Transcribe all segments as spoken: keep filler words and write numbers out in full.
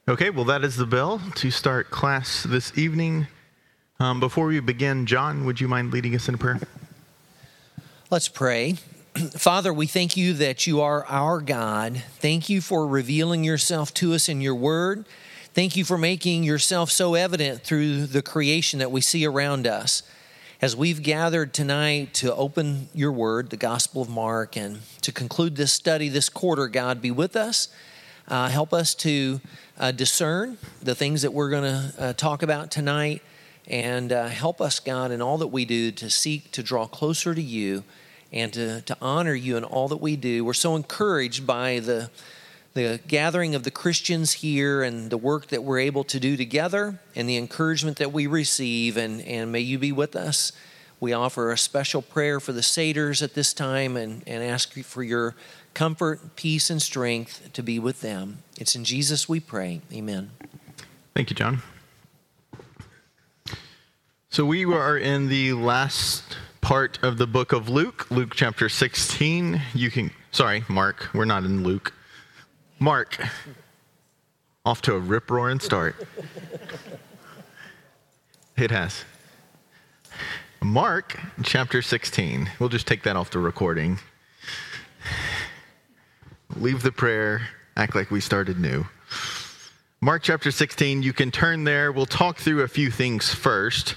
Okay, well, that is the bell to start class this evening. Um, before we begin, John, would you mind leading us in a prayer? Let's pray. Father, we thank you that you are our God. Thank you for revealing yourself to us in your word. Thank you for making yourself so evident through the creation that we see around us. As we've gathered tonight to open your word, the Gospel of Mark, and to conclude this study this quarter, God, be with us. Uh, help us to uh, discern the things that we're going to uh, talk about tonight, and uh, help us, God, in all that we do to seek to draw closer to you and to, to honor you in all that we do. We're so encouraged by the, the gathering of the Christians here and the work that we're able to do together and the encouragement that we receive, and, and may you be with us. We offer a special prayer for the satyrs at this time and, and ask you for your comfort, peace, and strength to be with them. It's in Jesus we pray. Amen. Thank you, John. So we are in the last part of the book of Luke, Luke chapter sixteen. You can, sorry, Mark, we're not in Luke. Mark, off to a rip-roaring start. It has. Mark chapter sixteen. We'll just take that off the recording. Leave the prayer, act like we started new. Mark chapter sixteen, you can turn there. We'll talk through a few things first.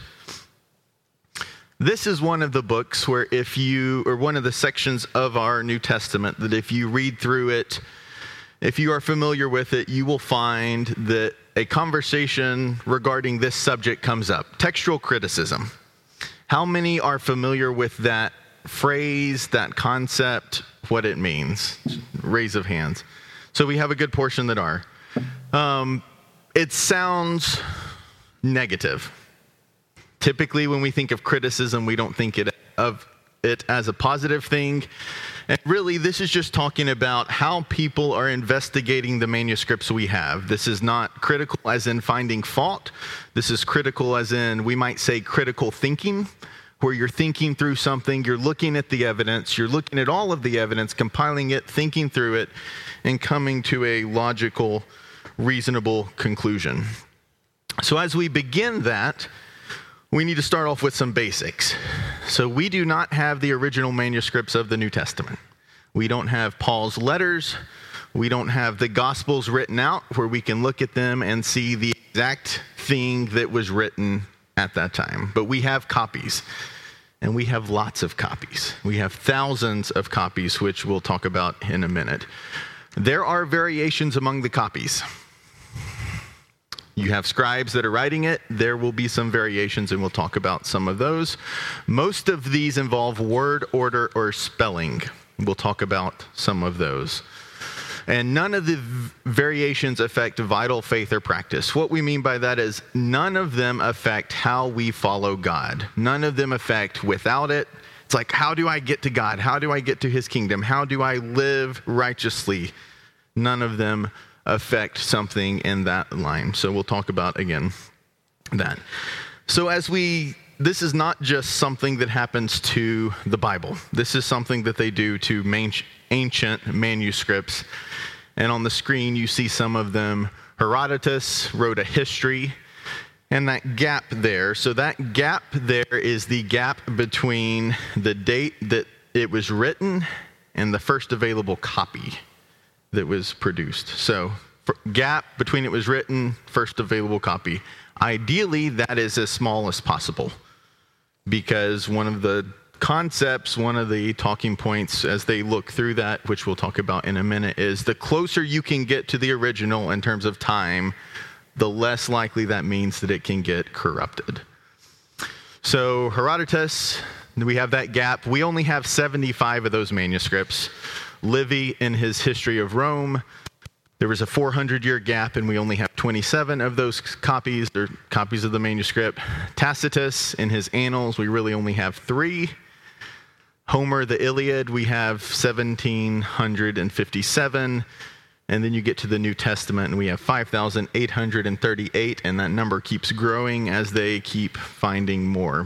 This is one of the books where if you, or one of the sections of our New Testament, that if you read through it, if you are familiar with it, you will find that a conversation regarding this subject comes up. Textual criticism. How many are familiar with that phrase, that concept, what it means? Raise of hands. So we have a good portion that are. Um, it sounds negative. Typically, when we think of criticism, we don't think it of it as a positive thing. And really, this is just talking about how people are investigating the manuscripts we have. This is not critical as in finding fault. This is critical as in, we might say, critical thinking, where you're thinking through something, you're looking at the evidence, you're looking at all of the evidence, compiling it, thinking through it, and coming to a logical, reasonable conclusion. So as we begin that, we need to start off with some basics. So we do not have the original manuscripts of the New Testament. We don't have Paul's letters. We don't have the Gospels written out where we can look at them and see the exact thing that was written at that time. But we have copies, and we have lots of copies. We have thousands of copies, which we'll talk about in a minute. There are variations among the copies. You have scribes that are writing it. There will be some variations, and we'll talk about some of those. Most of these involve word order or spelling. We'll talk about some of those. And none of the v- variations affect vital faith or practice. What we mean by that is none of them affect how we follow God. None of them affect without it. It's like, how do I get to God? How do I get to his kingdom? How do I live righteously? None of them affect something in that line. So we'll talk about, again, that. So as we, this is not just something that happens to the Bible. This is something that they do to main, ancient manuscripts. And on the screen, you see some of them. Herodotus wrote a history, and that gap there. So that gap there is the gap between the date that it was written and the first available copy that was produced. So gap between it was written, first available copy. Ideally, that is as small as possible, because one of the concepts, one of the talking points as they look through that, which we'll talk about in a minute, is the closer you can get to the original in terms of time, the less likely that means that it can get corrupted. So Herodotus, we have that gap. We only have seventy-five of those manuscripts. Livy, in his History of Rome, there was a four hundred year gap, and we only have twenty-seven of those copies, or copies of the manuscript. Tacitus, in his Annals, we really only have three. Homer, the Iliad, we have one thousand seven hundred fifty-seven. And then you get to the New Testament, and we have five thousand eight hundred thirty-eight, and that number keeps growing as they keep finding more.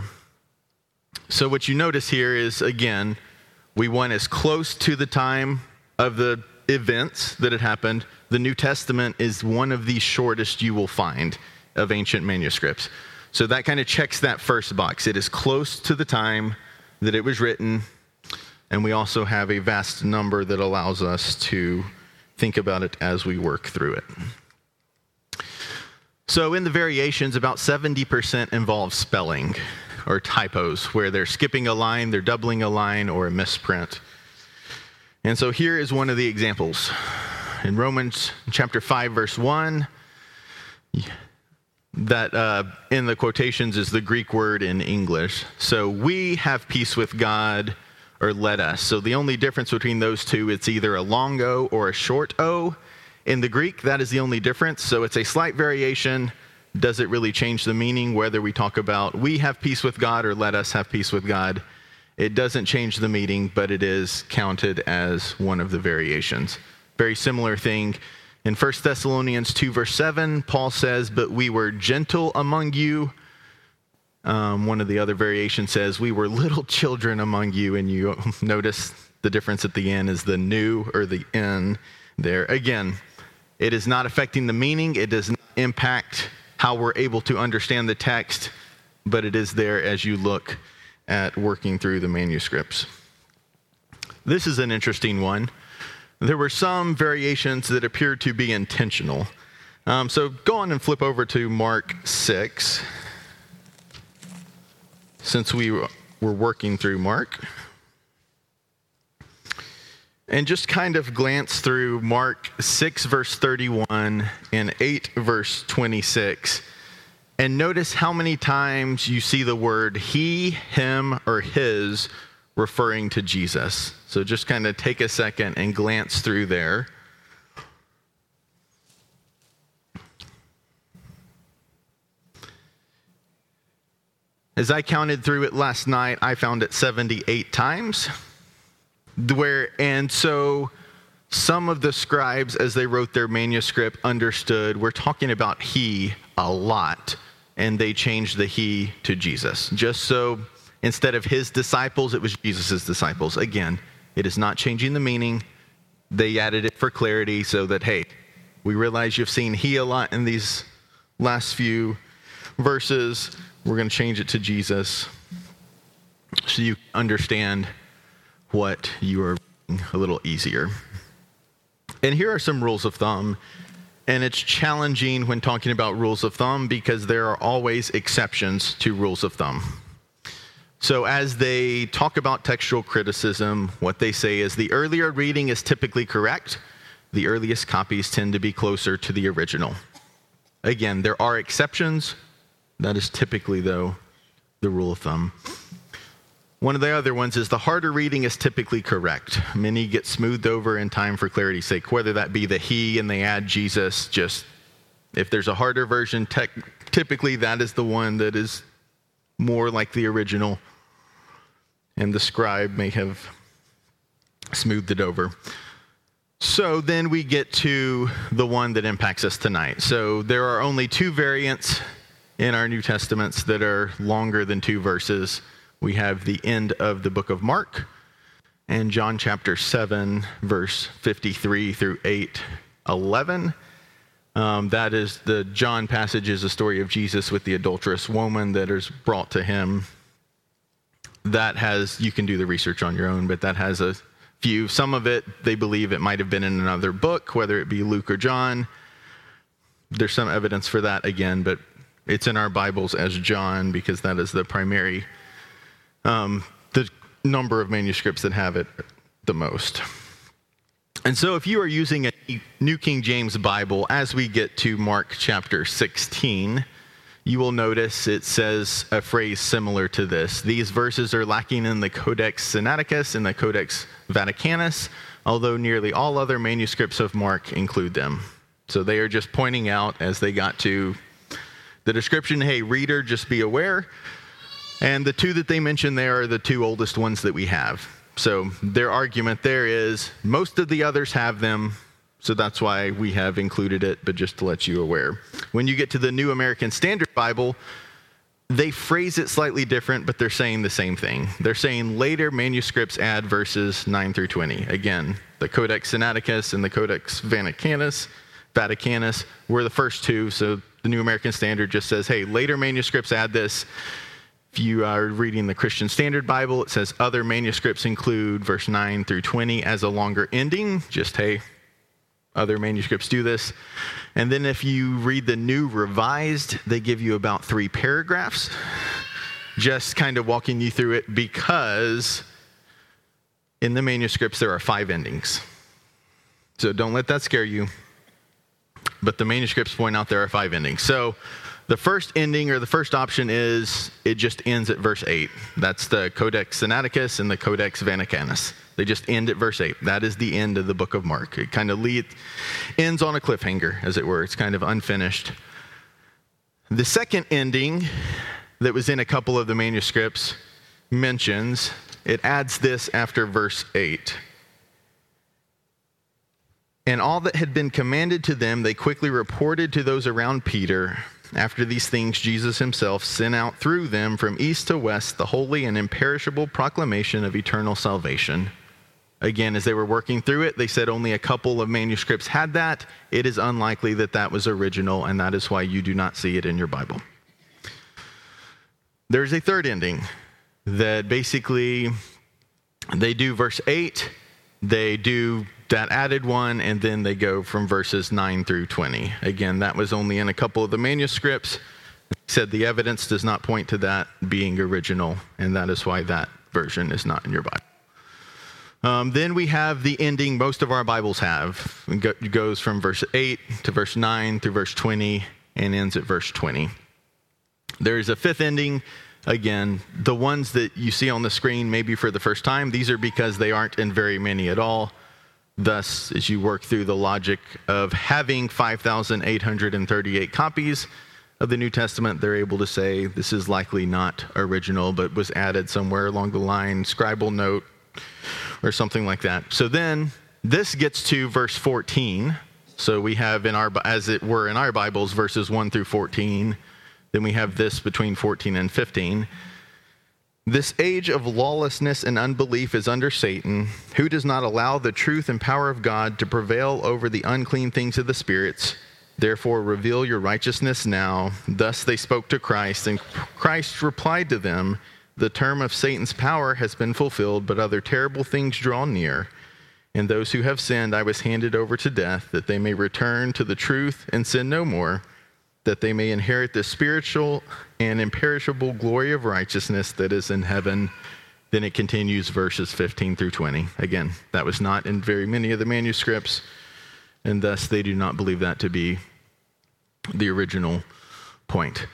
So what you notice here is, again, we want as close to the time of the events that had happened. The the New Testament is one of the shortest you will find of ancient manuscripts. So that kind of checks that first box. It is close to the time that it was written, and we also have a vast number that allows us to think about it as we work through it. So in the variations, about seventy percent involve spelling or typos, where they're skipping a line, they're doubling a line, or a misprint. And so here is one of the examples. In Romans chapter five, verse one, that uh, in the quotations is the Greek word in English. So we have peace with God, or let us. So the only difference between those two, it's either a long O or a short O. In the Greek, that is the only difference. So it's a slight variation. Does it really change the meaning, whether we talk about we have peace with God or let us have peace with God? It doesn't change the meaning, but it is counted as one of the variations. Very similar thing. In First Thessalonians two, verse seven, Paul says, but we were gentle among you. Um, one of the other variations says, we were little children among you. And you notice the difference at the end is the new or the in there. Again, it is not affecting the meaning. It does not impact how we're able to understand the text, but it is there as you look at working through the manuscripts. This is an interesting one. There were some variations that appeared to be intentional. Um, so go on and flip over to Mark six, since we were working through Mark. And just kind of glance through Mark six, verse thirty-one, and eight, verse twenty-six, and notice how many times you see the word he, him, or his referring to Jesus. So just kind of take a second and glance through there. As I counted through it last night, I found it seventy-eight times. Where, and so some of the scribes, as they wrote their manuscript, understood we're talking about he a lot, and they changed the he to Jesus. Just so instead of his disciples, it was Jesus' disciples. Again, it is not changing the meaning. They added it for clarity so that, hey, we realize you've seen he a lot in these last few verses. We're going to change it to Jesus so you understand what you are a little easier. And here are some rules of thumb. And it's challenging when talking about rules of thumb because there are always exceptions to rules of thumb. So as they talk about textual criticism, what they say is the earlier reading is typically correct. The earliest copies tend to be closer to the original. Again, there are exceptions. That is typically, though, the rule of thumb. One of the other ones is the harder reading is typically correct. Many get smoothed over in time for clarity's sake, whether that be the he and they add Jesus. Just if there's a harder version, tech, typically that is the one that is more like the original, and the scribe may have smoothed it over. So then we get to the one that impacts us tonight. So there are only two variants in our New Testaments that are longer than two verses. We have the end of the book of Mark and John chapter seven, verse fifty-three through eight eleven. Um, that is the John passage is a story of Jesus with the adulterous woman that is brought to him. That has, you can do the research on your own, but that has a few. Some of it, they believe it might have been in another book, whether it be Luke or John. There's some evidence for that again, but it's in our Bibles as John because that is the primary Um, the number of manuscripts that have it the most. And so if you are using a New King James Bible, as we get to Mark chapter sixteen, you will notice it says a phrase similar to this. These verses are lacking in the Codex Sinaiticus and the Codex Vaticanus, although nearly all other manuscripts of Mark include them. So they are just pointing out as they got to the description, hey, reader, just be aware. And the two that they mention there are the two oldest ones that we have. So their argument there is most of the others have them, so that's why we have included it, but just to let you aware. When you get to the New American Standard Bible, they phrase it slightly different, but they're saying the same thing. They're saying later manuscripts add verses nine through twenty. Again, the Codex Sinaiticus and the Codex Vaticanus Vaticanus were the first two. So the New American Standard just says, hey, later manuscripts add this. If you are reading the Christian Standard Bible, it says other manuscripts include verse nine through twenty as a longer ending. Just, hey, other manuscripts do this. And then if you read the New Revised, they give you about three paragraphs, just kind of walking you through it, because in the manuscripts there are five endings. So don't let that scare you. But the manuscripts point out there are five endings. So the first ending, or the first option, is it just ends at verse eight. That's the Codex Sinaiticus and the Codex Vaticanus. They just end at verse eight. That is the end of the book of Mark. It kind of lead, ends on a cliffhanger, as it were. It's kind of unfinished. The second ending that was in a couple of the manuscripts mentions, it adds this after verse eight. And all that had been commanded to them, they quickly reported to those around Peter. After these things, Jesus himself sent out through them from east to west the holy and imperishable proclamation of eternal salvation. Again, as they were working through it, they said only a couple of manuscripts had that. It is unlikely that that was original, and that is why you do not see it in your Bible. There's a third ending that basically they do verse eight, they do that added one, and then they go from verses nine through twenty. Again, that was only in a couple of the manuscripts. He said the evidence does not point to that being original, and that is why that version is not in your Bible. Um, then we have the ending most of our Bibles have. It goes from verse eight to verse nine through verse twenty and ends at verse twenty. There is a fifth ending. Again, the ones that you see on the screen maybe for the first time, these are because they aren't in very many at all. Thus, as you work through the logic of having five thousand eight hundred thirty-eight copies of the New Testament, they're able to say this is likely not original, but was added somewhere along the line, scribal note, or something like that. So then this gets to verse fourteen. So we have in our, as it were in our Bibles, verses one through fourteen. Then we have this between fourteen and fifteen. This age of lawlessness and unbelief is under Satan, who does not allow the truth and power of God to prevail over the unclean things of the spirits. Therefore, reveal your righteousness now. Thus they spoke to Christ, and Christ replied to them, the term of Satan's power has been fulfilled, but other terrible things draw near. And those who have sinned I was handed over to death, that they may return to the truth and sin no more, that they may inherit the spiritual and imperishable glory of righteousness that is in heaven. Then it continues verses fifteen through twenty. Again, that was not in very many of the manuscripts, and thus they do not believe that to be the original point.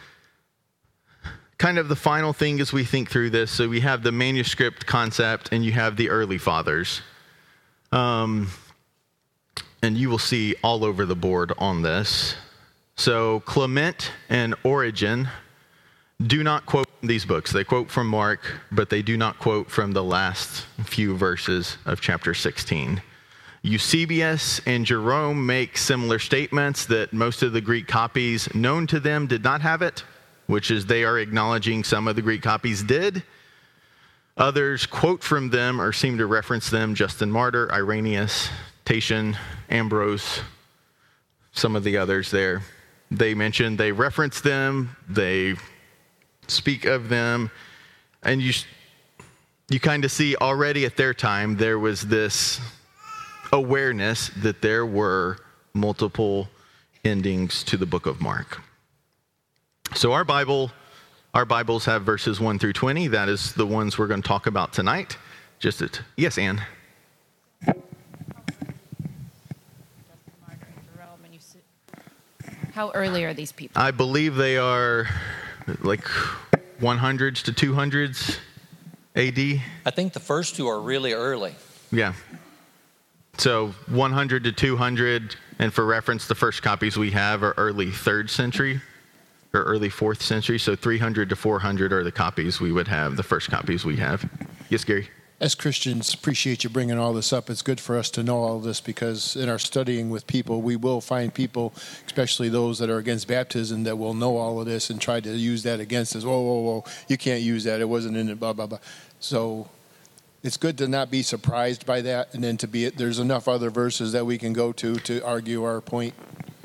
Kind of the final thing as we think through this, so we have the manuscript concept and you have the early fathers. Um, and you will see all over the board on this. So Clement and Origen do not quote these books. They quote from Mark, but they do not quote from the last few verses of chapter sixteen. Eusebius and Jerome make similar statements that most of the Greek copies known to them did not have it, which is they are acknowledging some of the Greek copies did. Others quote from them or seem to reference them: Justin Martyr, Irenaeus, Tatian, Ambrose, some of the others there. They mention, they reference them, they speak of them, and you you kind of see already at their time there was this awareness that there were multiple endings to the book of Mark. So our Bible, our Bibles have verses one through twenty. That is the ones we're going to talk about tonight. Just at, yes, Ann. How early are these people? I believe they are like hundreds to two hundreds A D. I think the first two are really early. Yeah. So one hundred to two hundred, and for reference, the first copies we have are early third century or early fourth century. So three hundred to four hundred are the copies we would have, the first copies we have. Yes, Gary? As Christians, appreciate you bringing all this up. It's good for us to know all this, because in our studying with people, we will find people, especially those that are against baptism, that will know all of this and try to use that against us. Whoa, whoa, whoa, you can't use that. It wasn't in it, blah, blah, blah. So it's good to not be surprised by that, and then to be, there's enough other verses that we can go to to argue our point.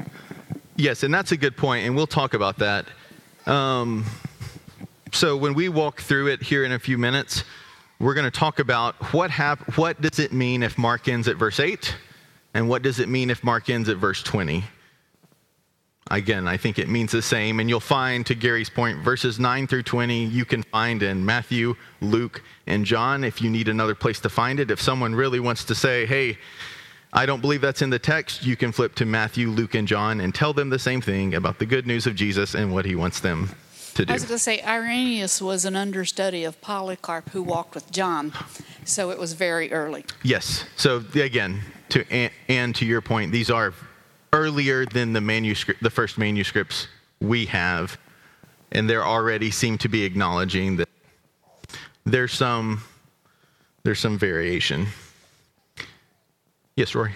Yes, and that's a good point, and we'll talk about that. Um, so when we walk through it here in a few minutes, we're going to talk about what hap- what does it mean if Mark ends at verse eight, and what does it mean if Mark ends at verse twenty. Again, I think it means the same, and you'll find, to Gary's point, verses nine through twenty you can find in Matthew, Luke, and John if you need another place to find it. If someone really wants to say, hey, I don't believe that's in the text, you can flip to Matthew, Luke, and John and tell them the same thing about the good news of Jesus and what he wants them to do. I was going to say, Irenaeus was an understudy of Polycarp who walked with John, so it was very early. Yes. So again, to and, and to your point, these are earlier than the manuscript, the first manuscripts we have, and they already seem to be acknowledging that there's some there's some variation. Yes, Rory.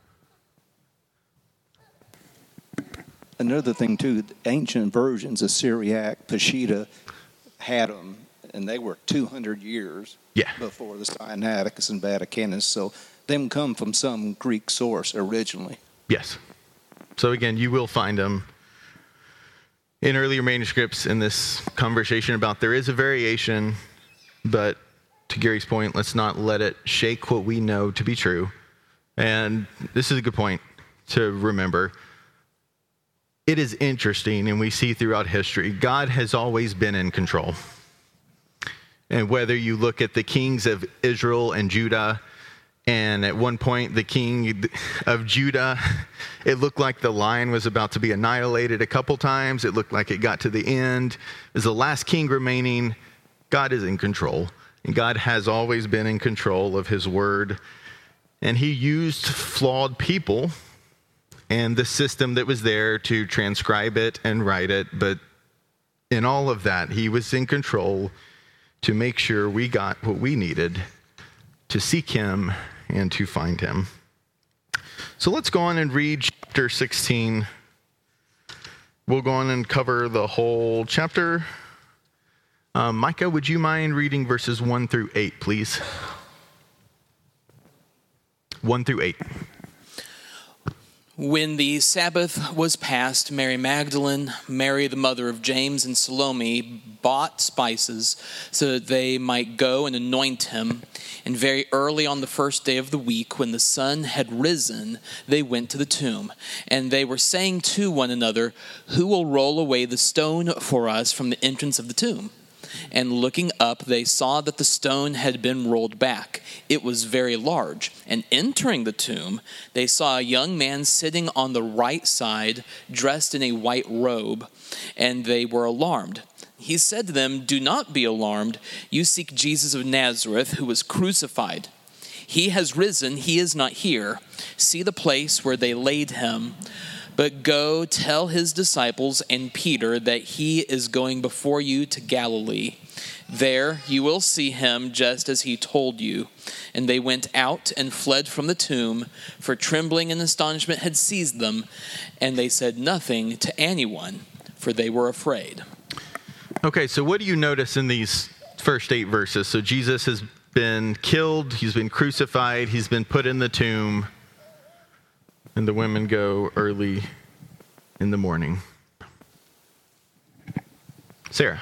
Another thing too, ancient versions of Syriac, Peshitta, had them, and they were two hundred years yeah. before the Sinaiticus and Vaticanus. So them come from some Greek source originally. Yes. So again, you will find them in earlier manuscripts in this conversation about there is a variation, but to Gary's point, let's not let it shake what we know to be true. And this is a good point to remember. It is interesting, and we see throughout history, God has always been in control. And whether you look at the kings of Israel and Judah, and at one point the king of Judah, it looked like the line was about to be annihilated a couple times. It looked like it got to the end. As the last king remaining, God is in control. And God has always been in control of his word. And he used flawed people and the system that was there to transcribe it and write it. But in all of that, he was in control to make sure we got what we needed to seek him and to find him. So let's go on and read chapter sixteen. We'll go on and cover the whole chapter. Um, Micah, would you mind reading verses one through eight, please? one through eight. When the Sabbath was past, Mary Magdalene, Mary the mother of James, and Salome bought spices so that they might go and anoint him. And very early on the first day of the week, when the sun had risen, they went to the tomb. And they were saying to one another, "Who will roll away the stone for us from the entrance of the tomb?" And looking up, they saw that the stone had been rolled back. It was very large. And entering the tomb, they saw a young man sitting on the right side, dressed in a white robe, and they were alarmed. He said to them, "Do not be alarmed. You seek Jesus of Nazareth, who was crucified. He has risen. He is not here. See the place where they laid him. But go tell his disciples and Peter that he is going before you to Galilee. There you will see him just as he told you." And they went out and fled from the tomb, for trembling and astonishment had seized them, and they said nothing to anyone, for they were afraid. Okay, so what do you notice in these first eight verses? So Jesus has been killed, he's been crucified, he's been put in the tomb. And the women go early in the morning. Sarah.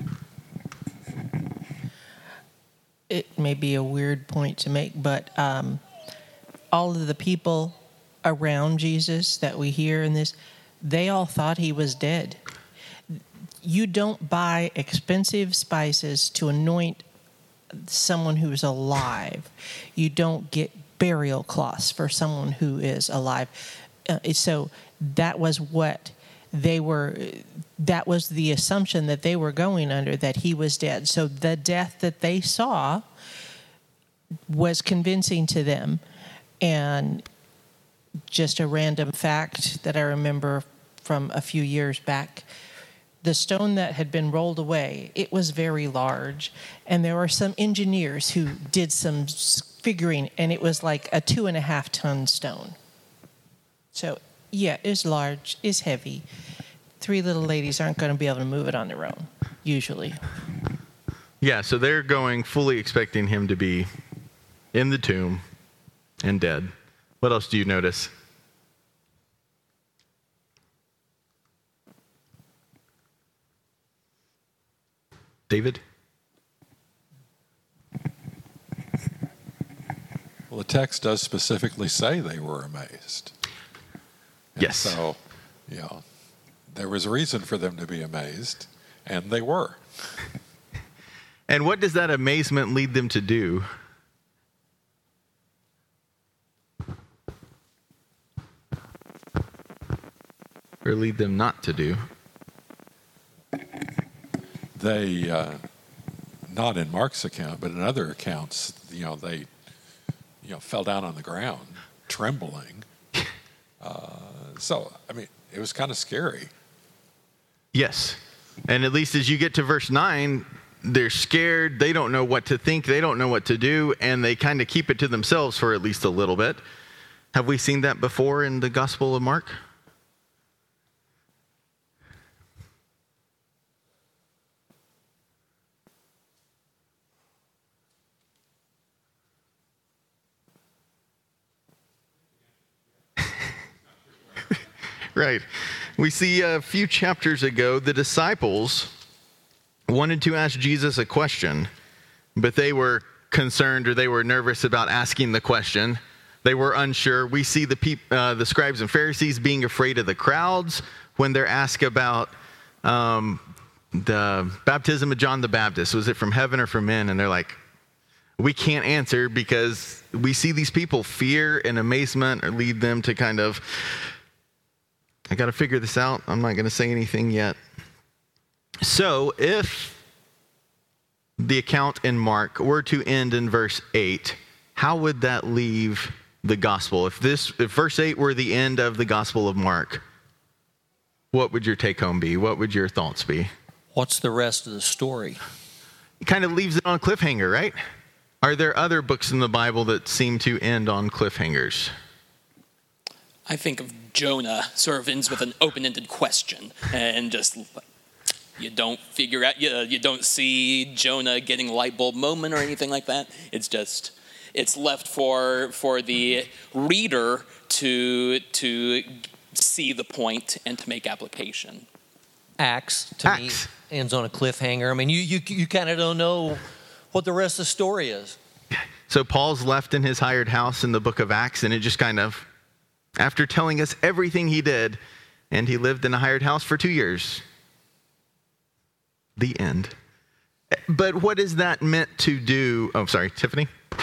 It may be a weird point to make, but um, all of the people around Jesus that we hear in this, they all thought he was dead. You don't buy expensive spices to anoint someone who is alive. You don't get burial cloths for someone who is alive. Uh, so that was what they were, that was the assumption that they were going under, that he was dead. So the death that they saw was convincing to them. And just a random fact that I remember from a few years back, the stone that had been rolled away, it was very large. And there were some engineers who did some figuring, and it was like a two and a half ton stone. So, yeah, it's large, it's heavy. Three little ladies aren't going to be able to move it on their own, usually. Yeah, so they're going fully expecting him to be in the tomb and dead. What else do you notice? David? Well, the text does specifically say they were amazed. And Yes. So, you know, there was a reason for them to be amazed, and they were. And what does that amazement lead them to do? Or lead them not to do? They, uh, not in Mark's account, but in other accounts, you know, they, you know, fell down on the ground, trembling. Uh, so, I mean, it was kind of scary. Yes. And at least as you get to verse nine, they're scared. They don't know what to think. They don't know what to do. And they kind of keep it to themselves for at least a little bit. Have we seen that before in the Gospel of Mark? Right. We see a few chapters ago, the disciples wanted to ask Jesus a question, but they were concerned or they were nervous about asking the question. They were unsure. We see the peop- uh, the scribes and Pharisees being afraid of the crowds when they're asked about um, the baptism of John the Baptist. Was it from heaven or from men? And they're like, we can't answer because we see these people fear and amazement or lead them to kind of, I got to figure this out. I'm not going to say anything yet. So if the account in Mark were to end in verse eight, how would that leave the gospel? If this, if verse eight were the end of the Gospel of Mark, what would your take home be? What would your thoughts be? What's the rest of the story? It kind of leaves it on a cliffhanger, right? Are there other books in the Bible that seem to end on cliffhangers? I think of Jonah sort of ends with an open-ended question, and just you don't figure out, you, you don't see Jonah getting a light bulb moment or anything like that. It's just, it's left for for the reader to to see the point and to make application. Acts, to Acts. me, ends on a cliffhanger. I mean, you you you kind of don't know what the rest of the story is. So Paul's left in his hired house in the book of Acts, and it just kind of, after telling us everything he did, and he lived in a hired house for two years. The end. But what is that meant to do? Oh, sorry, Tiffany?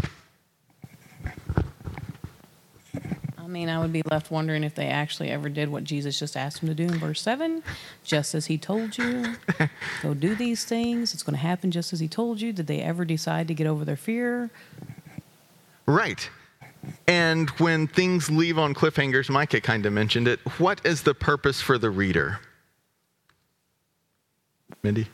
I mean, I would be left wondering if they actually ever did what Jesus just asked them to do in verse seven, just as he told you. Go do these things. It's going to happen just as he told you. Did they ever decide to get over their fear? Right. And when things leave on cliffhangers, Micah kind of mentioned it, what is the purpose for the reader? Mindy?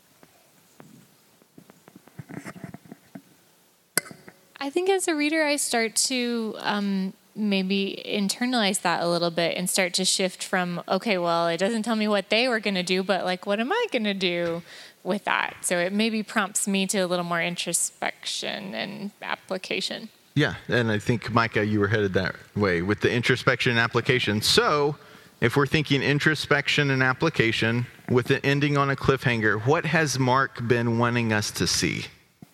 I think as a reader, I start to um, maybe internalize that a little bit and start to shift from, okay, well, it doesn't tell me what they were going to do, but like, what am I going to do with that? So it maybe prompts me to a little more introspection and application. Yeah, and I think, Micah, you were headed that way with the introspection and application. So if we're thinking introspection and application with it ending on a cliffhanger, what has Mark been wanting us to see?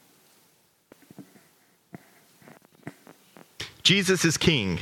Jesus is king.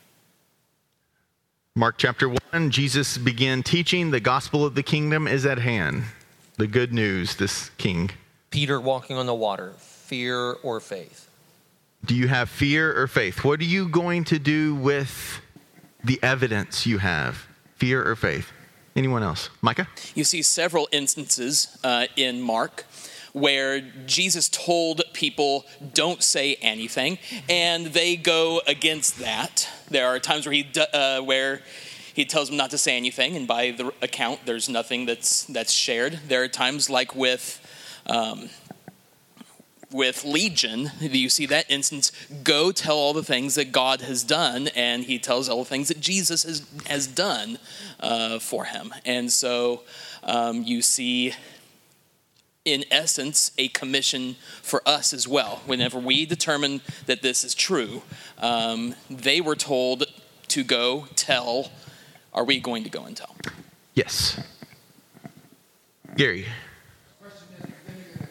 Mark chapter one, Jesus began teaching, the gospel of the kingdom is at hand. The good news, this king. Peter walking on the water, fear or faith? Do you have fear or faith? What are you going to do with the evidence you have? Fear or faith? Anyone else? Micah? You see several instances uh, in Mark where Jesus told people, don't say anything, and they go against that. There are times where he uh, where he tells them not to say anything, and by the account, there's nothing that's that's shared. There are times like with um, with Legion, you see that instance, go tell all the things that God has done, and he tells all the things that Jesus has, has done uh, for him. And so um, you see, in essence, a commission for us as well. Whenever we determine that this is true, um, they were told to go tell. Are we going to go and tell? Yes. Gary.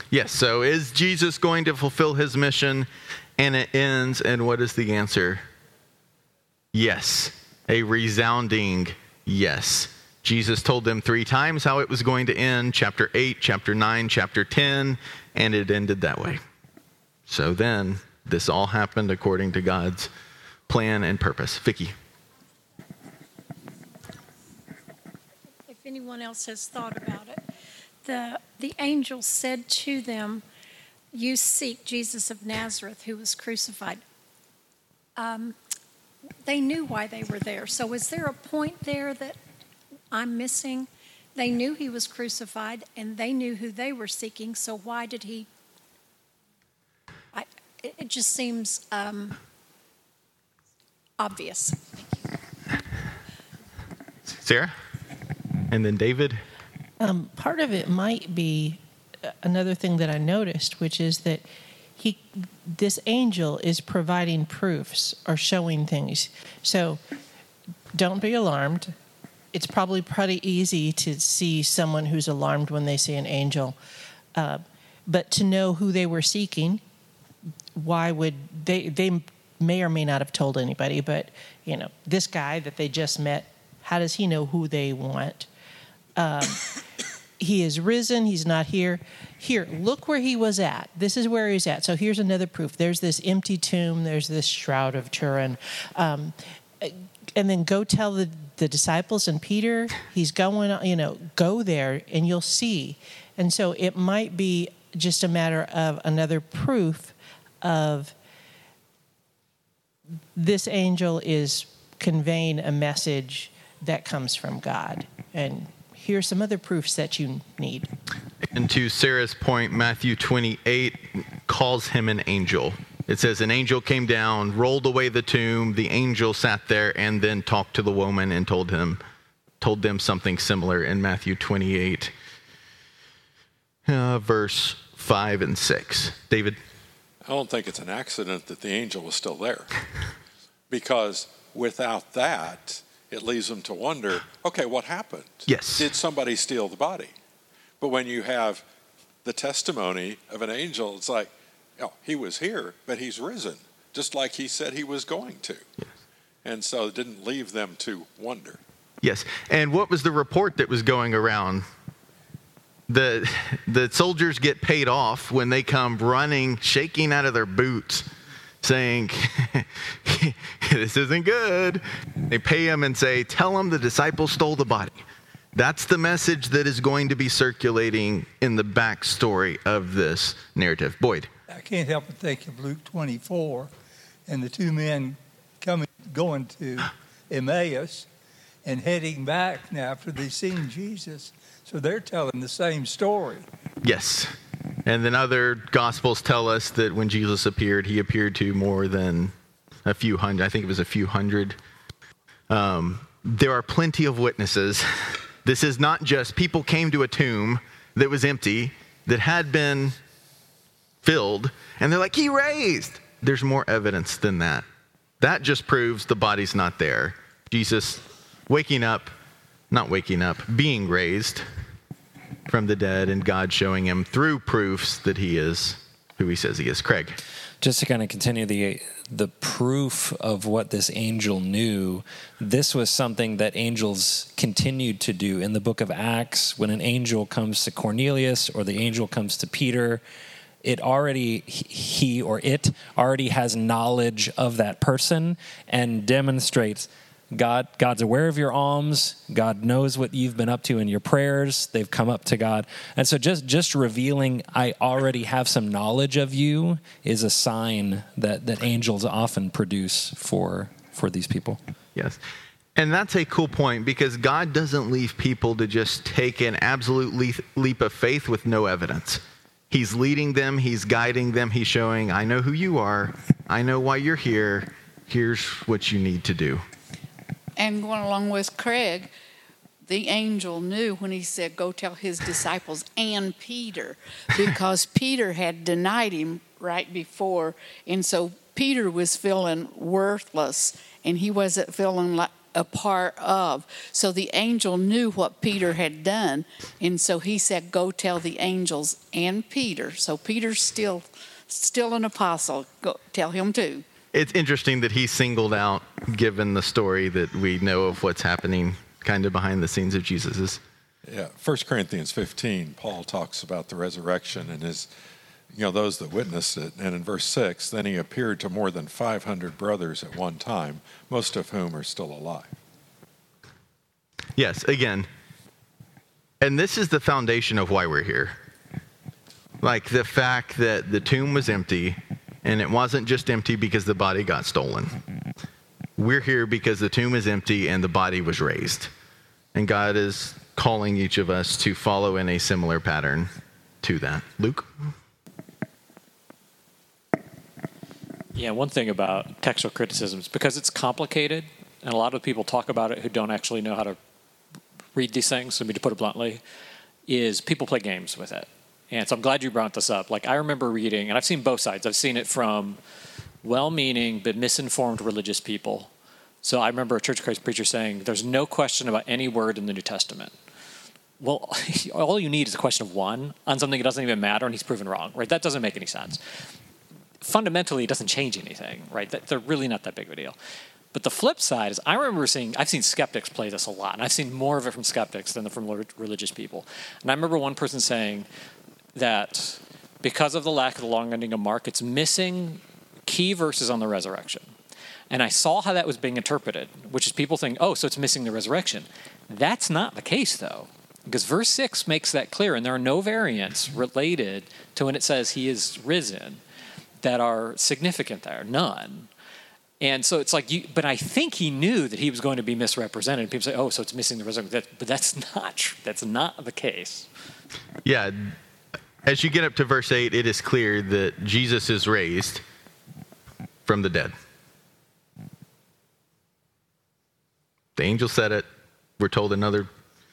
Yes, so is Jesus going to fulfill his mission? And it ends, and what is the answer? Yes, a resounding yes. Jesus told them three times how it was going to end, chapter eight, chapter nine, chapter ten, and it ended that way. So then, this all happened according to God's plan and purpose. Vicky. If anyone else has thought about it, the, the angel said to them, "You seek Jesus of Nazareth who was crucified." Um, they knew why they were there. So is there a point there that I'm missing? They knew he was crucified and they knew who they were seeking. So why did he? I, it just seems um, obvious. Sarah? And then David? Um, part of it might be another thing that I noticed, which is that he, this angel is providing proofs or showing things. So don't be alarmed. It's probably pretty easy to see someone who's alarmed when they see an angel. Uh, but to know who they were seeking, why would they, they may or may not have told anybody, but, you know, this guy that they just met, how does he know who they want? Um, he is risen. He's not here. Here, look where he was at. This is where he's at. So here's another proof. There's this empty tomb. There's this shroud of Turin. Um, and then go tell the, the disciples and Peter, he's going, you know, go there and you'll see. And so it might be just a matter of another proof of this angel is conveying a message that comes from God. And here's some other proofs that you need. And to Sarah's point, Matthew twenty-eight calls him an angel. It says an angel came down, rolled away the tomb. The angel sat there and then talked to the woman and told him, told them something similar in Matthew twenty-eight, uh, verse five and six. David? I don't think it's an accident that the angel was still there. Because without that, it leaves them to wonder, okay, what happened? Yes. Did somebody steal the body? But when you have the testimony of an angel, it's like, oh, he was here, but he's risen, just like he said he was going to. Yes. And so it didn't leave them to wonder. Yes. And what was the report that was going around? The, the soldiers get paid off when they come running, shaking out of their boots, saying, this isn't good. They pay him and say, tell him the disciples stole the body. That's the message that is going to be circulating in the backstory of this narrative. Boyd. I can't help but think of Luke twenty-four and the two men coming, going to Emmaus and heading back now after they've seen Jesus. So they're telling the same story. Yes. And then other Gospels tell us that when Jesus appeared, he appeared to more than a few hundred. I think it was a few hundred. Um, there are plenty of witnesses. This is not just people came to a tomb that was empty, that had been filled, and they're like, he raised. There's more evidence than that. That just proves the body's not there. Jesus waking up, not waking up, being raised from the dead, and God showing him through proofs that he is who he says he is. Craig. Just to kind of continue the the proof of what this angel knew, this was something that angels continued to do in the book of Acts. When an angel comes to Cornelius or the angel comes to Peter, it already, he or it already has knowledge of that person and demonstrates God, God's aware of your alms. God knows what you've been up to in your prayers. They've come up to God. And so just, just revealing, I already have some knowledge of you is a sign that, that angels often produce for, for these people. Yes. And that's a cool point, because God doesn't leave people to just take an absolute leap, leap of faith with no evidence. He's leading them. He's guiding them. He's showing, I know who you are. I know why you're here. Here's what you need to do. And going along with Craig, the angel knew when he said, go tell his disciples and Peter, because Peter had denied him right before. And so Peter was feeling worthless, and he wasn't feeling like, a part of. So the angel knew what Peter had done, and so he said, go tell the angels and Peter. So Peter's still still an apostle. Go tell him too. It's interesting that he singled out, given the story that we know of what's happening kind of behind the scenes of Jesus's. Yeah, First Corinthians fifteen, Paul talks about the resurrection and his, you know, those that witnessed it. And in verse six, then he appeared to more than five hundred brothers at one time, most of whom are still alive. Yes, again, and this is the foundation of why we're here. Like the fact that the tomb was empty, and it wasn't just empty because the body got stolen. We're here because the tomb is empty and the body was raised. And God is calling each of us to follow in a similar pattern to that. Luke? Yeah, one thing about textual criticisms, because it's complicated, and a lot of people talk about it who don't actually know how to read these things, I mean, to put it bluntly, is people play games with it. And so I'm glad you brought this up. Like, I remember reading, and I've seen both sides. I've seen it from well-meaning but misinformed religious people. So I remember a Church of Christ preacher saying, there's no question about any word in the New Testament. Well, all you need is a question of one on something that doesn't even matter, and he's proven wrong, right? That doesn't make any sense. Fundamentally, it doesn't change anything, right? That, they're really not that big of a deal. But the flip side is, I remember seeing, I've seen skeptics play this a lot, and I've seen more of it from skeptics than from religious people. And I remember one person saying that because of the lack of the long ending of Mark, it's missing key verses on the resurrection. And I saw how that was being interpreted, which is people think, oh, so it's missing the resurrection. That's not the case, though. Because verse six makes that clear, and there are no variants related to when it says he is risen that are significant there, none. And so it's like, you, but I think he knew that he was going to be misrepresented. People say, oh, so it's missing the resurrection. That, but that's not true. That's not the case. Yeah, as you get up to verse eight, it is clear that Jesus is raised from the dead. The angel said it. We're told another,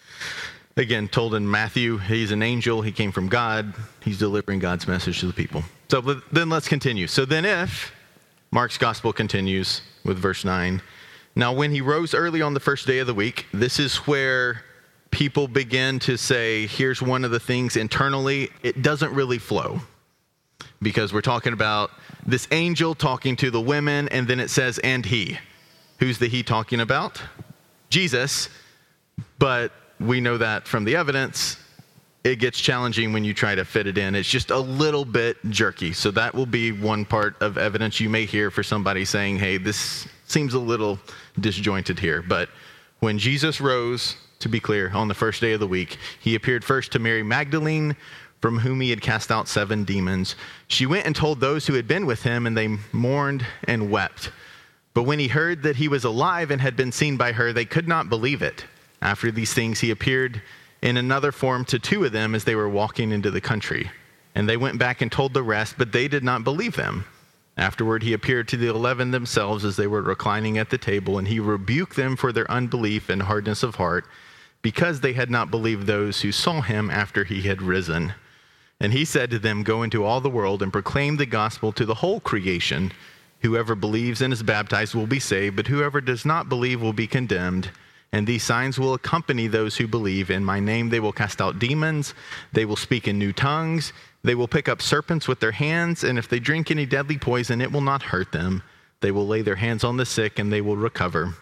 again, told in Matthew, he's an angel. He came from God. He's delivering God's message to the people. So then let's continue. So then if, Mark's gospel continues with verse nine. Now when he rose early on the first day of the week, this is where people begin to say, here's one of the things internally, it doesn't really flow. Because we're talking about this angel talking to the women, and then it says, and he. Who's the he talking about? Jesus. But we know that from the evidence, it gets challenging when you try to fit it in. It's just a little bit jerky. So that will be one part of evidence you may hear for somebody saying, hey, this seems a little disjointed here. But when Jesus rose, to be clear, on the first day of the week, he appeared first to Mary Magdalene, from whom he had cast out seven demons. She went and told those who had been with him, and they mourned and wept. But when he heard that he was alive and had been seen by her, they could not believe it. After these things, he appeared in another form to two of them as they were walking into the country. And they went back and told the rest, but they did not believe them. Afterward, he appeared to the eleven themselves as they were reclining at the table, and he rebuked them for their unbelief and hardness of heart, because they had not believed those who saw him after he had risen. And he said to them, go into all the world and proclaim the gospel to the whole creation. Whoever believes and is baptized will be saved, but whoever does not believe will be condemned. And these signs will accompany those who believe. In my name they will cast out demons. They will speak in new tongues. They will pick up serpents with their hands. And if they drink any deadly poison, it will not hurt them. They will lay their hands on the sick and they will recover.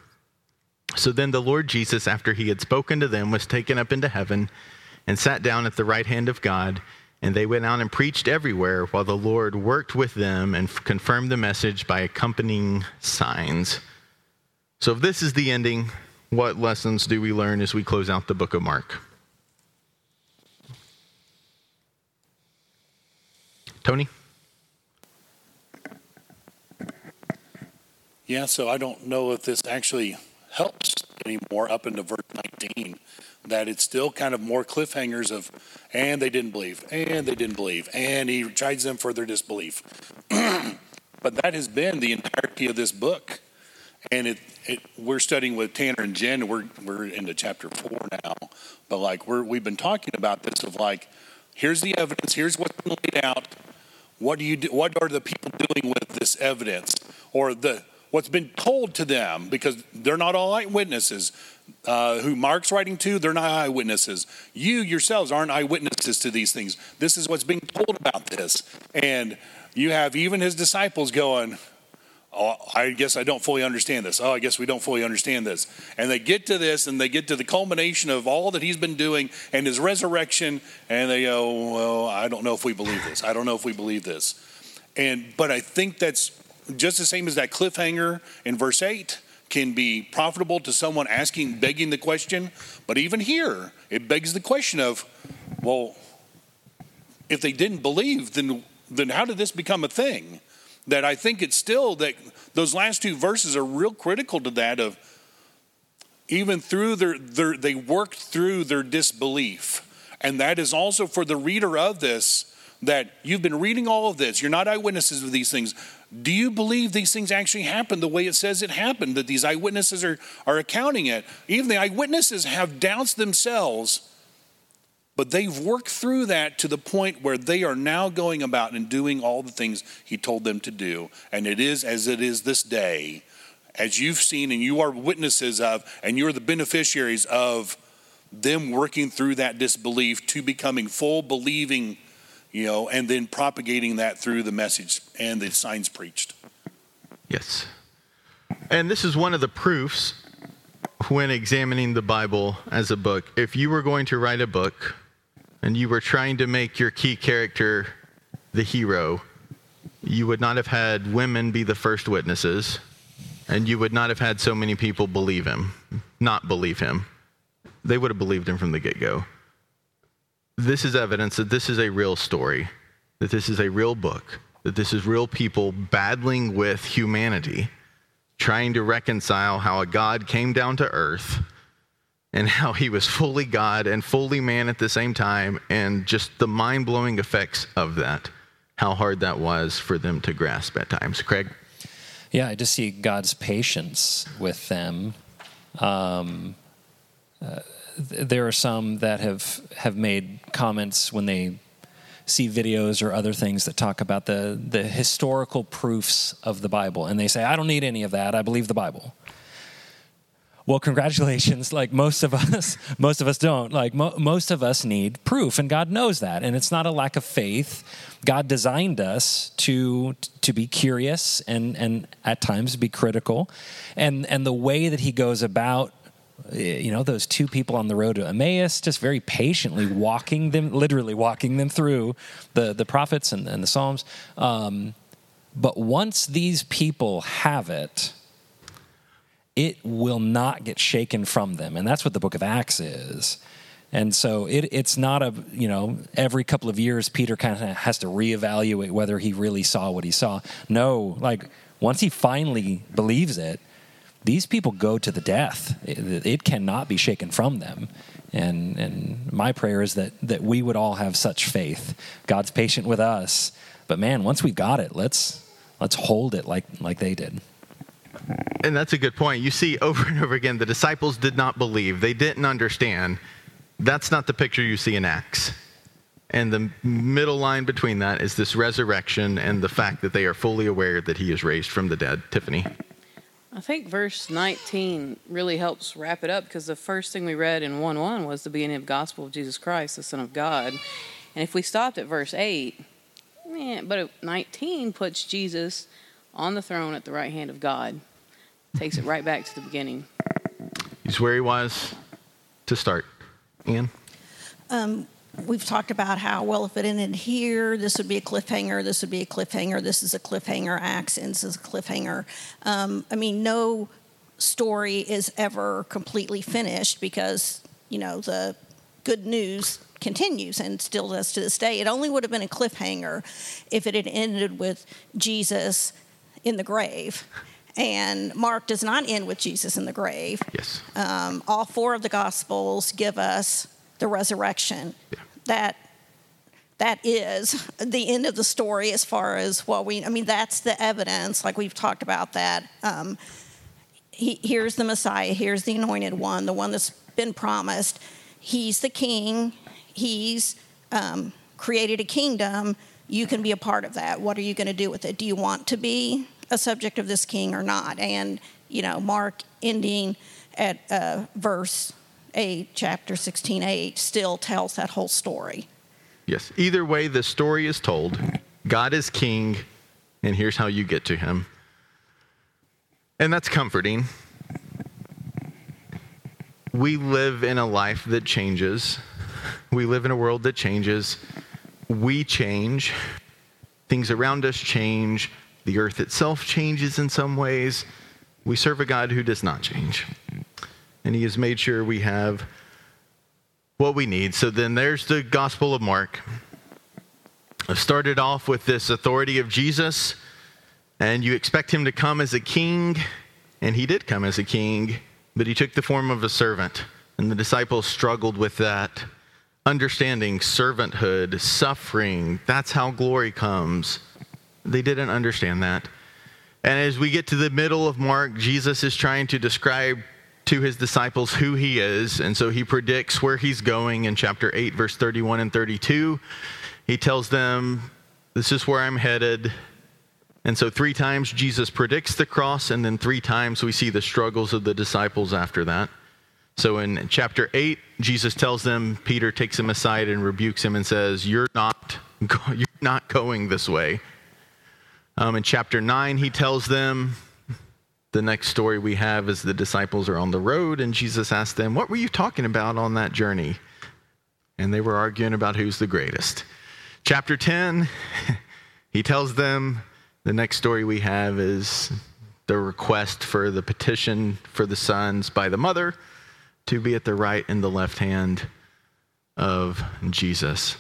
So then the Lord Jesus, after he had spoken to them, was taken up into heaven and sat down at the right hand of God. And they went out and preached everywhere while the Lord worked with them and confirmed the message by accompanying signs. So if this is the ending, what lessons do we learn as we close out the book of Mark? Tony? Yeah, so I don't know if this actually helps anymore up into verse nineteen, that it's still kind of more cliffhangers of, and they didn't believe, and they didn't believe, and he chides them for their disbelief. But that has been the entirety of this book. And it, it we're studying with Tanner and Jen, and we're we're into chapter four now. But like we're we've been talking about this of like, here's the evidence, here's what's laid out. What do you do, what are the people doing with this evidence? Or the what's been told to them, because they're not all eyewitnesses. Uh, who Mark's writing to, they're not eyewitnesses. You yourselves aren't eyewitnesses to these things. This is what's being told about this. And you have even his disciples going, oh, I guess I don't fully understand this. Oh, I guess we don't fully understand this. And they get to this, and they get to the culmination of all that he's been doing and his resurrection, and they go, well, I don't know if we believe this. I don't know if we believe this. And but I think that's just the same as that cliffhanger in verse eight can be profitable to someone asking, begging the question. But even here, it begs the question of, well, if they didn't believe, then then how did this become a thing? That I think it's still that those last two verses are real critical to that of even through their, their they worked through their disbelief. And that is also for the reader of this, that you've been reading all of this. You're not eyewitnesses of these things. Do you believe these things actually happened the way it says it happened, that these eyewitnesses are, are accounting it? Even the eyewitnesses have doubts themselves, but they've worked through that to the point where they are now going about and doing all the things he told them to do. And it is as it is this day, as you've seen and you are witnesses of, and you're the beneficiaries of them working through that disbelief to becoming full believing, you know, and then propagating that through the message and the signs preached. Yes. And this is one of the proofs when examining the Bible as a book. If you were going to write a book and you were trying to make your key character the hero, you would not have had women be the first witnesses, and you would not have had so many people believe him, not believe him. They would have believed him from the get-go. This is evidence that this is a real story, that this is a real book, that this is real people battling with humanity, trying to reconcile how a God came down to earth and how he was fully God and fully man at the same time, and just the mind-blowing effects of that, how hard that was for them to grasp at times. Craig? Yeah, I just see God's patience with them. Um, uh, th- there are some that have, have made comments when they see videos or other things that talk about the, the historical proofs of the Bible, and they say, I don't need any of that, I believe the Bible. Well, congratulations. Like most of us, most of us don't. Like mo- most of us need proof, and God knows that. And it's not a lack of faith. God designed us to to be curious and and at times be critical, and and the way that He goes about, you know, those two people on the road to Emmaus, just very patiently walking them, literally walking them through the the prophets and, and the Psalms. Um, but once these people have it, it will not get shaken from them. And that's what the book of Acts is. And so it, it's not a, you know, every couple of years, Peter kind of has to reevaluate whether he really saw what he saw. No, like once he finally believes it, these people go to the death. It, it cannot be shaken from them. And and my prayer is that that we would all have such faith. God's patient with us. But man, once we've got it, let's let's hold it like like they did. And that's a good point. You see over and over again, the disciples did not believe. They didn't understand. That's not the picture you see in Acts. And the middle line between that is this resurrection and the fact that they are fully aware that he is raised from the dead. Tiffany? I think verse nineteen really helps wrap it up, because the first thing we read in one one was the beginning of the gospel of Jesus Christ, the Son of God. And if we stopped at verse eight, man, but nineteen puts Jesus on the throne at the right hand of God. Takes it right back to the beginning. He's where he was to start. Ian? Um, we've talked about how, well, if it ended here, this would be a cliffhanger, this would be a cliffhanger, this is a cliffhanger, Acts ends as a cliffhanger. Um, I mean, no story is ever completely finished, because, you know, the good news continues and still does to this day. It only would have been a cliffhanger if it had ended with Jesus in the grave. And Mark does not end with Jesus in the grave. Yes. Um, all four of the Gospels give us the resurrection. Yeah. That that is the end of the story as far as what we, I mean, that's the evidence, like we've talked about that. Um, he, here's the Messiah, here's the anointed one, the one that's been promised. He's the king. He's um, created a kingdom. You can be a part of that. What are you going to do with it? Do you want to be a subject of this king or not. And, you know, Mark ending at uh, verse eight, chapter sixteen, eight, still tells that whole story. Yes. Either way, the story is told. God is king, and here's how you get to him. And that's comforting. We live in a life that changes. We live in a world that changes. We change. Things around us change. The earth itself changes in some ways. We serve a God who does not change. And he has made sure we have what we need. So then there's the Gospel of Mark. I've started off with this authority of Jesus, and you expect him to come as a king, and he did come as a king, but he took the form of a servant, and the disciples struggled with that. Understanding servanthood, suffering, that's how glory comes. They didn't understand that. And as we get to the middle of Mark, Jesus is trying to describe to his disciples who he is, and so he predicts where he's going in chapter eight, verse thirty-one and thirty-two. He tells them, this is where I'm headed. And so three times Jesus predicts the cross, and then three times we see the struggles of the disciples after that. So in chapter eight, Jesus tells them, Peter takes him aside and rebukes him and says, you're not, you're not going this way. Um, in chapter nine, he tells them, the next story we have is the disciples are on the road, and Jesus asked them, what were you talking about on that journey? And they were arguing about who's the greatest. Chapter ten, he tells them, the next story we have is the request for the petition for the sons by the mother to be at the right and the left hand of Jesus.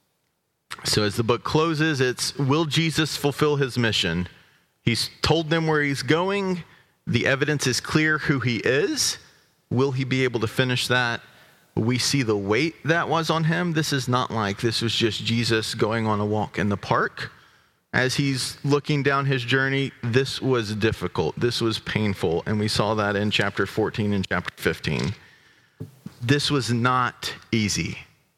So as the book closes, it's, will Jesus fulfill his mission? He's told them where he's going. The evidence is clear who he is. Will he be able to finish that? We see the weight that was on him. This is not like this was just Jesus going on a walk in the park. As he's looking down his journey, this was difficult. This was painful. And we saw that in chapter fourteen and chapter fifteen. This was not easy.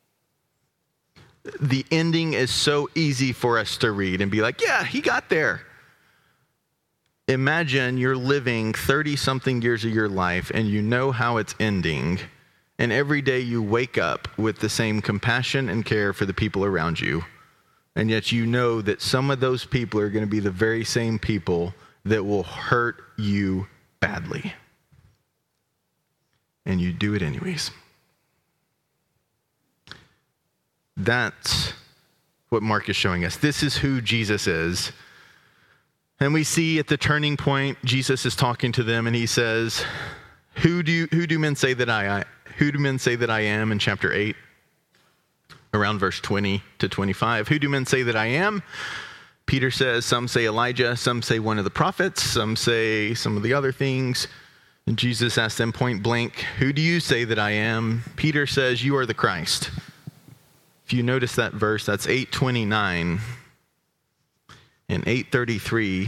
The ending is so easy for us to read and be like, yeah, he got there. Imagine you're living thirty-something years of your life and you know how it's ending, and every day you wake up with the same compassion and care for the people around you, and yet you know that some of those people are going to be the very same people that will hurt you badly. And you do it anyways. That's what Mark is showing us. This is who Jesus is. And we see at the turning point, Jesus is talking to them, and he says, who do you, who do men say that I, I who do men say that I am in chapter eight? Around verse twenty to twenty-five. Who do men say that I am? Peter says, some say Elijah, some say one of the prophets, some say some of the other things. And Jesus asked them point blank, who do you say that I am? Peter says, you are the Christ. If you notice that verse, that's eight twenty-nine. In eight thirty-three,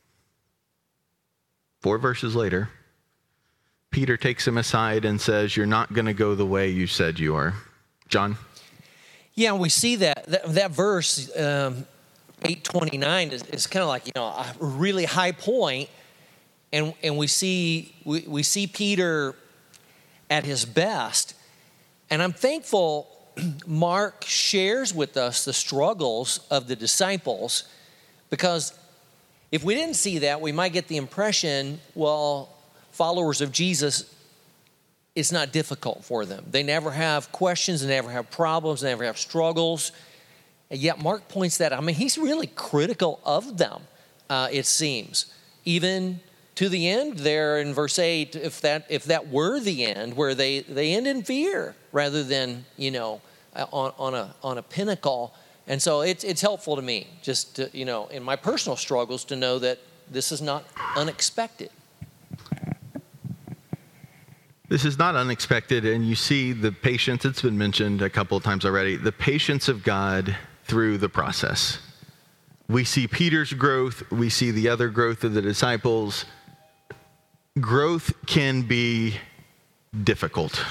four verses later, Peter takes him aside and says, you're not going to go the way you said you are. John? Yeah, we see that. That, that verse, um, eight twenty-nine, is, is kind of like, you know, a really high point. And, and we see we, we see Peter at his best. And I'm thankful Mark shares with us the struggles of the disciples, because if we didn't see that, we might get the impression, well, followers of Jesus, it's not difficult for them. They never have questions, they never have problems, they never have struggles. And yet Mark points that out. I mean, he's really critical of them, uh, it seems. Even to the end there in verse eight, if that if that were the end, where they, they end in fear rather than, you know, on, on a on a pinnacle. And so it's it's helpful to me, just to, you know, in my personal struggles, to know that this is not unexpected. This is not unexpected, and you see the patience, it's been mentioned a couple of times already, the patience of God through the process. We see Peter's growth, we see the other growth of the disciples. Growth can be difficult.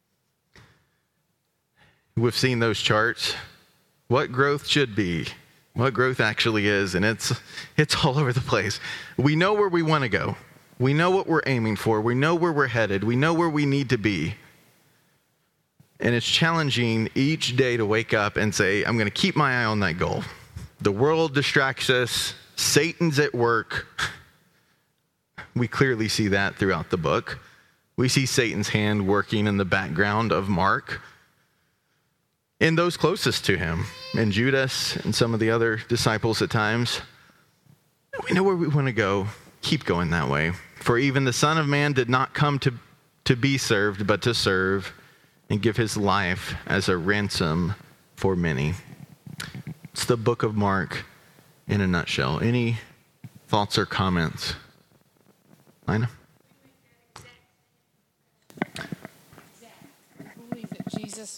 We've seen those charts. What growth should be what growth actually is, and it's it's all over the place. We know where we want to go. We know what we're aiming for. We know where we're headed. We know where we need to be. And it's challenging each day to wake up and say, I'm going to keep my eye on that goal. The world distracts us. Satan's at work. We clearly see that throughout the book. We see Satan's hand working in the background of Mark and those closest to him, and Judas and some of the other disciples at times. We know where we want to go. Keep going that way. For even the Son of Man did not come to, to be served, but to serve and give his life as a ransom for many. It's the book of Mark in a nutshell. Any thoughts or comments? Lina? Believe that Jesus.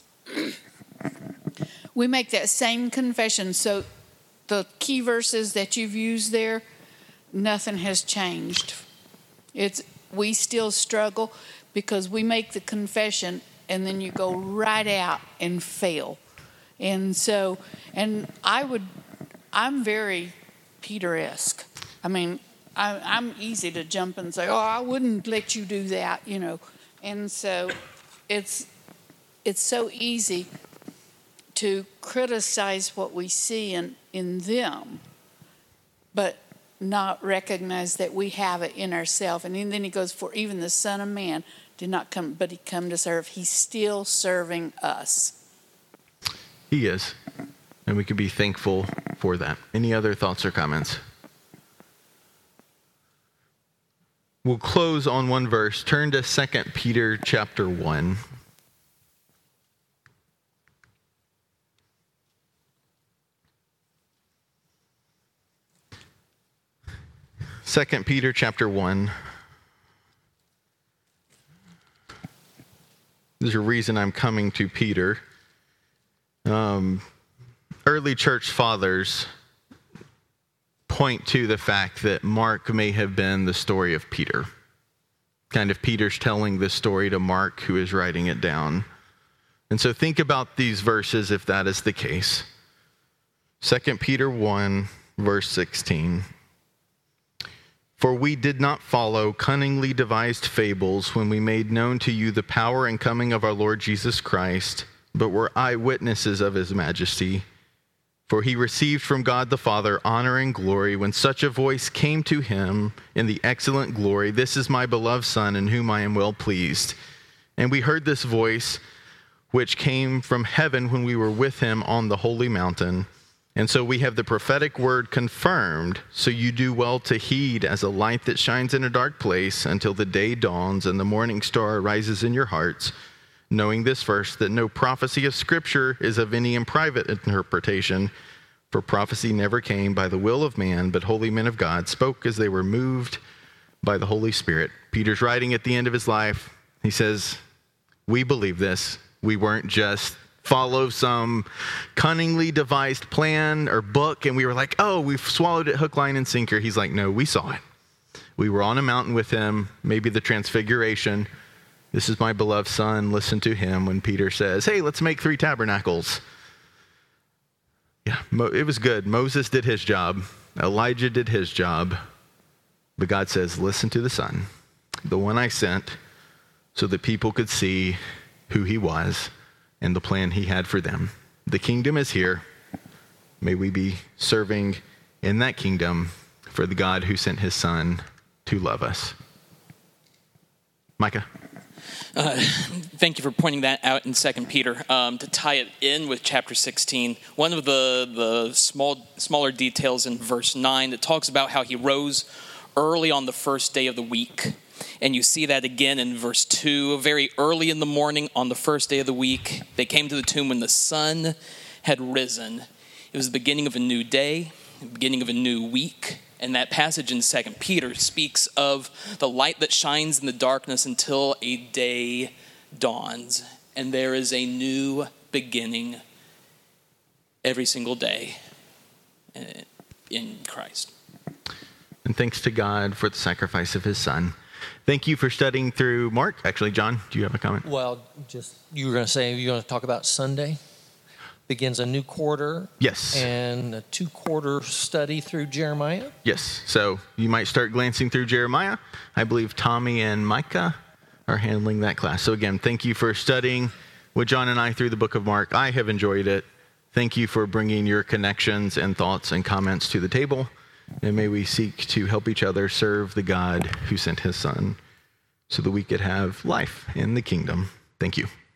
We make that same confession. So the key verses that you've used there, nothing has changed. It's we still struggle because we make the confession and then you go right out and fail. And so, and I would, I'm very Peter-esque. I mean, I, I'm easy to jump and say, oh, I wouldn't let you do that, you know. And so it's it's so easy to criticize what we see in, in them, but not recognize that we have it in ourselves. And then he goes, for even the Son of Man did not come, but he come to serve. He's still serving us. He is. And we can be thankful for that. Any other thoughts or comments? We'll close on one verse. Turn to Second Peter chapter one. Second Peter chapter one. There's a reason I'm coming to Peter. Um, early church fathers point to the fact that Mark may have been the story of Peter. Kind of Peter's telling this story to Mark, who is writing it down. And so think about these verses if that is the case. Second Peter one, verse sixteen. For we did not follow cunningly devised fables when we made known to you the power and coming of our Lord Jesus Christ, but were eyewitnesses of his majesty. For he received from God the Father honor and glory when such a voice came to him in the excellent glory, "This is my beloved Son in whom I am well pleased." And we heard this voice which came from heaven when we were with him on the holy mountain. And so we have the prophetic word confirmed, so you do well to heed as a light that shines in a dark place until the day dawns and the morning star rises in your hearts, knowing this first, that no prophecy of Scripture is of any in private interpretation, for prophecy never came by the will of man, but holy men of God spoke as they were moved by the Holy Spirit. Peter's writing at the end of his life. He says, we believe this. We weren't just follow some cunningly devised plan or book, and we were like, oh, we've swallowed it hook, line, and sinker. He's like, no, we saw it. We were on a mountain with him, maybe the transfiguration. This is my beloved Son. Listen to him when Peter says, hey, let's make three tabernacles. Yeah, it was good. Moses did his job. Elijah did his job. But God says, listen to the Son, the one I sent, so that people could see who he was and the plan he had for them. The kingdom is here. May we be serving in that kingdom for the God who sent his Son to love us. Micah. Uh, thank you for pointing that out in Second Peter. Um, to tie it in with chapter sixteen, one of the, the small smaller details in verse nine that talks about how he rose early on the first day of the week. And you see that again in verse two, very early in the morning on the first day of the week. They came to the tomb when the sun had risen. It was the beginning of a new day, the beginning of a new week. And that passage in Second Peter speaks of the light that shines in the darkness until a day dawns. And there is a new beginning every single day in Christ. And thanks to God for the sacrifice of his Son. Thank you for studying through Mark. Actually, John, do you have a comment? Well, just you were going to say you're going to talk about Sunday? begins a new quarter. Yes. And a two-quarter study through Jeremiah. Yes. So you might start glancing through Jeremiah. I believe Tommy and Micah are handling that class. So again, thank you for studying with John and I through the book of Mark. I have enjoyed it. Thank you for bringing your connections and thoughts and comments to the table. And may we seek to help each other serve the God who sent his son so that we could have life in the kingdom. Thank you.